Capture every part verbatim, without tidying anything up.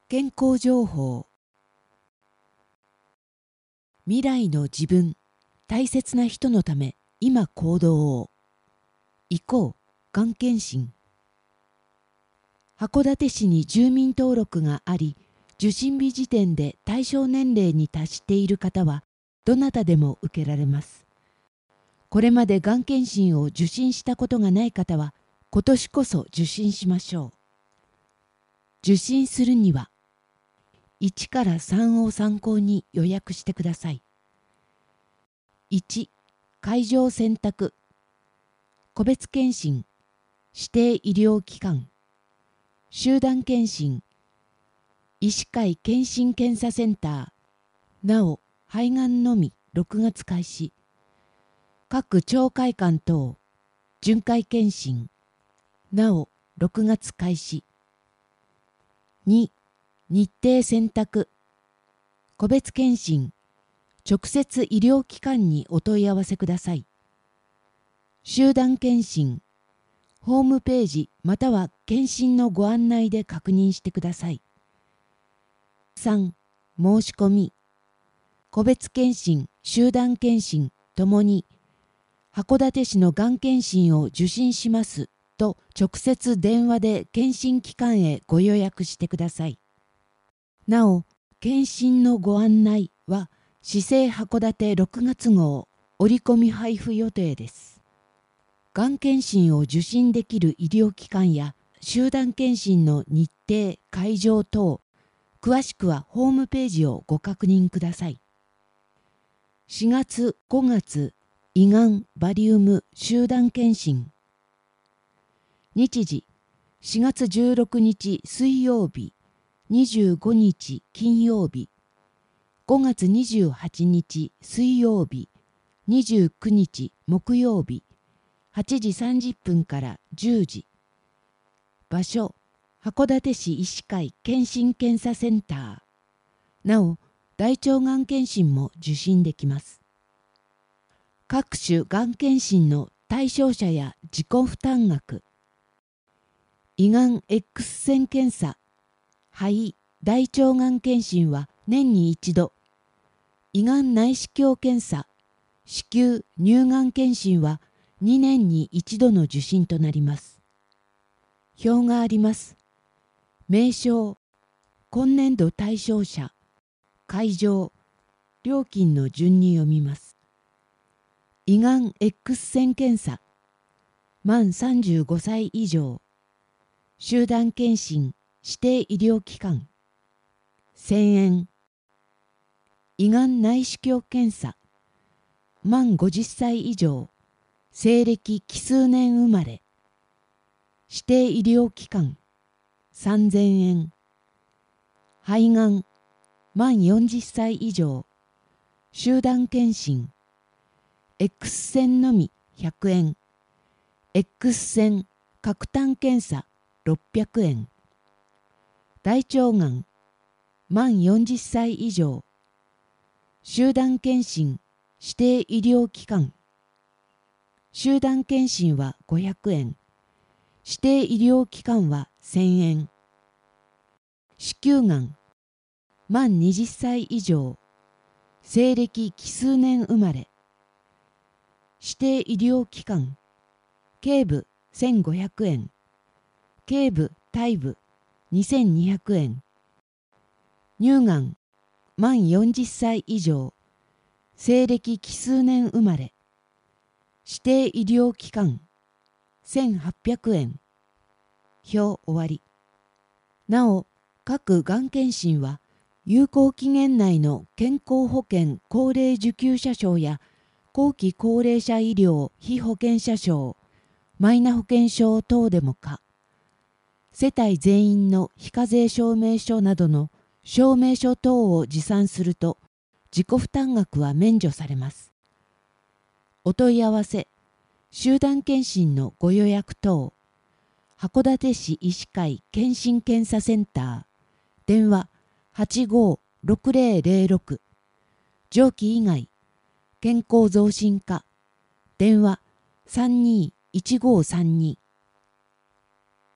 健康情報。未来の自分、大切な人のため、今行動を。行こう、がん検診。函館市に住民登録があり、受診日時点で対象年齢に達している方は、どなたでも受けられます。これまでがん検診を受診したことがない方は、今年こそ受診しましょう。受診するには、いちからさんを参考に予約してください。いち、会場選択。個別検診、指定医療機関、集団検診、医師会検診検査センター。なお、肺がんのみろくがつ開始。各町会館等、巡回検診。なお、ろくがつ開始。に、日程選択。個別検診、直接医療機関にお問い合わせください。集団検診、ホームページまたは検診のご案内で確認してください。さん、申し込み。個別検診、集団検診ともに、函館市のがん検診を受診しますと直接電話で検診機関へご予約してください。なお、検診のご案内は、市政函館ろくがつ号折り込み配布予定です。がん検診を受診できる医療機関や集団検診の日程、会場等、詳しくはホームページをご確認ください。しがつ、ごがつ、胃がん、バリウム、集団検診。日時、しがつじゅうろくにち水曜日、にじゅうごにち金曜日、ごがつにじゅうはちにち水曜日、にじゅうくにち木曜日、はちじさんじゅっぷんからじゅうじ。場所、函館市医師会検診検査センター。なお、大腸がん検診も受診できます。各種がん検診の対象者や自己負担額。胃がん X 線検査、肺、大腸がん検診は年に一度。胃がん内視鏡検査、子宮・乳がん検診はにねんに一度の受診となります。表があります。名称、今年度対象者、会場、料金の順に読みます。胃がん X 線検査、満さんじゅうごさい以上、集団検診、指定医療機関、せんえん。胃がん内視鏡検査、満ごじゅっさい以上、西暦奇数年生まれ、指定医療機関、さんぜんえん。肺がん、満よんじゅっさい以上、集団検診、X 線のみひゃくえん、X 線角炭検査ろっぴゃくえん。大腸がん、満よんじゅっさい以上、集団検診、指定医療機関。集団検診はごひゃくえん、指定医療機関はせんえん。子宮がん、満はたち以上、西暦奇数年生まれ、指定医療機関、頸部せんごひゃくえん、頸部・体部にせんにひゃくえん。乳がん、満よんじゅっさい以上、西暦奇数年生まれ、指定医療機関、せんはっぴゃくえん。表終わり。なお、各がん検診は、有効期限内の健康保険高齢受給者証や後期高齢者医療被保険者証、マイナ保険証等でも可。世帯全員の非課税証明書などの証明書等を持参すると自己負担額は免除されます。お問い合わせ、集団検診のご予約等、函館市医師会検診検査センター、電話はちごーろくぜろぜろろく、上記以外、健康増進課、電話さんにーいちごーさんに。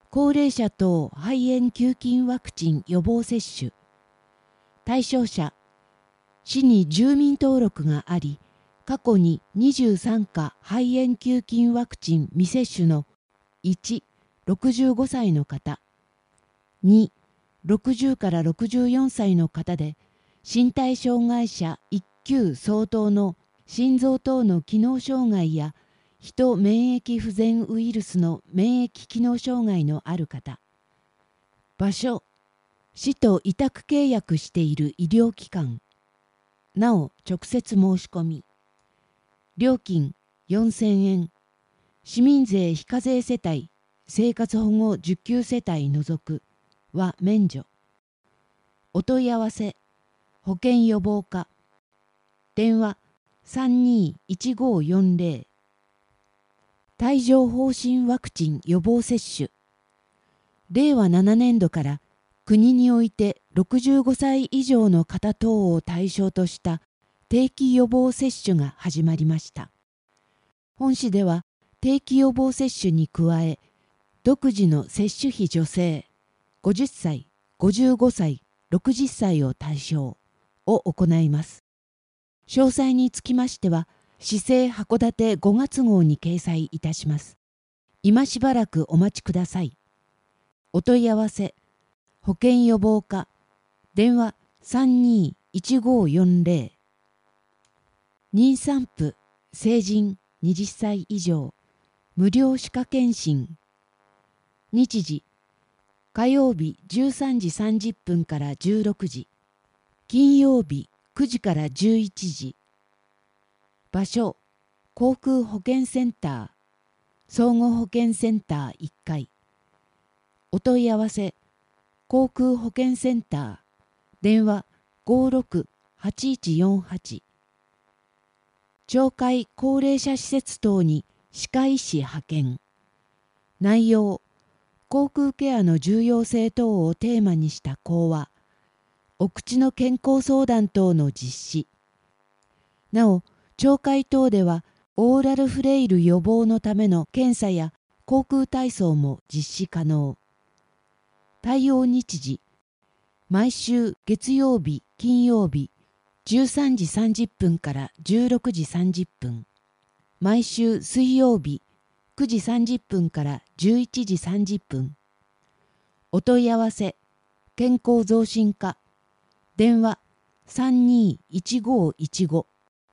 高齢者等肺炎球菌ワクチン予防接種。対象者、市に住民登録があり、過去ににじゅうさんか肺炎球菌ワクチン未接種のいち、ろくじゅうごさいの方、に、ろくじゅうからろくじゅうよんさいの方で、身体障害者いっ級相当の心臓等の機能障害や人免疫不全ウイルスの免疫機能障害のある方。場所、市と委託契約している医療機関。なお直接申し込み。料金よんせんえん。市民税非課税世帯、生活保護受給世帯除くは免除。お問い合わせ、保健予防課。電話さんにーいちごーよんぜろ。帯状疱疹ワクチン予防接種。れいわななねんどから国においてろくじゅうごさい以上の方等を対象とした定期予防接種が始まりました。本市では定期予防接種に加え、独自の接種費助成、ごじゅっさい、ごじゅうごさい、ろくじゅっさいを対象を行います。詳細につきましては、市政函館ごがつ号に掲載いたします。今しばらくお待ちください。お問い合わせ、保健予防課、電話さんにーいちごーよんぜろ。妊産婦、成人はたち以上、無料歯科検診。日時、火曜日じゅうさんじさんじゅっぷんからじゅうろくじ、金曜日くじからじゅういちじ。場所、航空保健センター、総合保健センターいっかい。お問い合わせ、航空保健センター、電話ごーろくはちいちよんはち。町会高齢者施設等に歯科医師派遣。内容、口腔ケアの重要性等をテーマにした講話、お口の健康相談等の実施。なお、町会等ではオーラルフレイル予防のための検査や口腔体操も実施可能。対応日時、毎週月曜日、金曜日、じゅうさんじさんじゅっぷんからじゅうろくじさんじゅっぷん。毎週水曜日、くじさんじゅっぷんからじゅういちじさんじゅっぷん。お問い合わせ、健康増進課。電話さんにーいちごーいちご。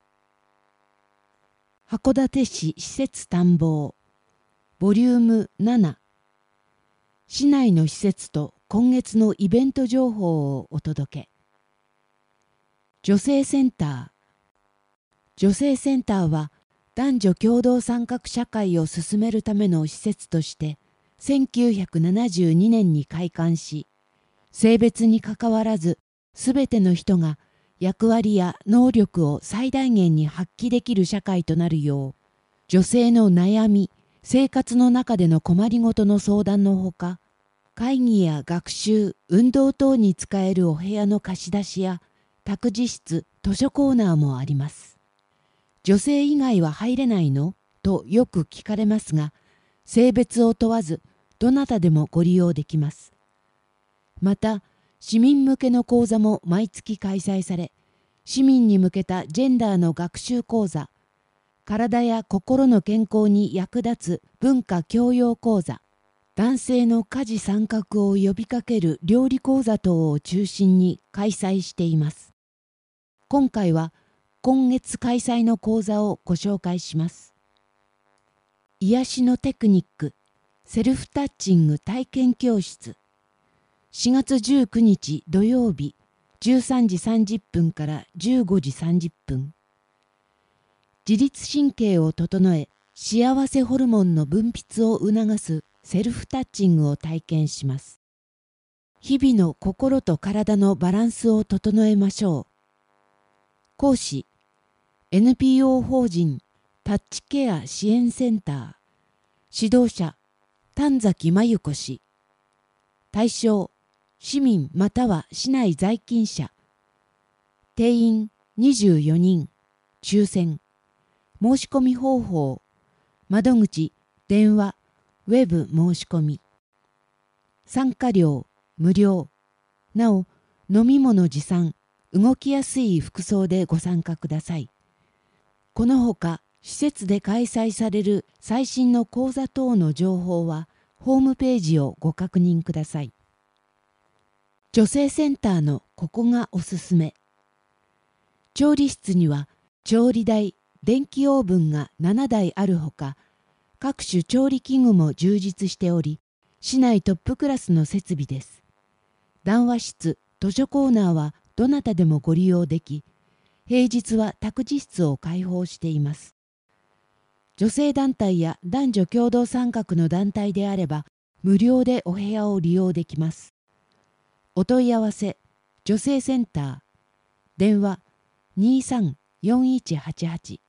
函館市施設探訪ボリュームなな。市内の施設と今月のイベント情報をお届け。女性センター。女性センターは男女共同参画社会を進めるための施設としてせんきゅうひゃくななじゅうにねんに開館し、性別にかかわらずすべての人が役割や能力を最大限に発揮できる社会となるよう、女性の悩み、生活の中での困りごとの相談のほか、会議や学習、運動等に使えるお部屋の貸し出しや託児室、図書コーナーもあります。女性以外は入れないの？とよく聞かれますが、性別を問わずどなたでもご利用できます。また、市民向けの講座も毎月開催され、市民に向けたジェンダーの学習講座、体や心の健康に役立つ文化教養講座、男性の家事参画を呼びかける料理講座等を中心に開催しています。今回は今月開催の講座をご紹介します。癒しのテクニック、セルフタッチング体験教室。しがつじゅうくにち土曜日、じゅうさんじさんじゅっぷんからじゅうごじさんじゅっぷん。自律神経を整え、幸せホルモンの分泌を促すセルフタッチングを体験します。日々の心と体のバランスを整えましょう。講師、エヌピーオー 法人タッチケア支援センター。指導者、丹崎真由子氏。対象、市民または市内在勤者。定員にじゅうよにん。抽選。申し込み方法。窓口、電話、ウェブ申し込み。 参加料無料。なお、飲み物持参、動きやすい服装でご参加ください。このほか、施設で開催される最新の講座等の情報は、ホームページをご確認ください。女性センターのここがおすすめ。調理室には調理台、電気オーブンがななだいあるほか、各種調理器具も充実しており、市内トップクラスの設備です。談話室、図書コーナーはどなたでもご利用でき、平日は託児室を開放しています。女性団体や男女共同参画の団体であれば、無料でお部屋を利用できます。お問い合わせ、女性センター、電話にーさんよんいちはちはち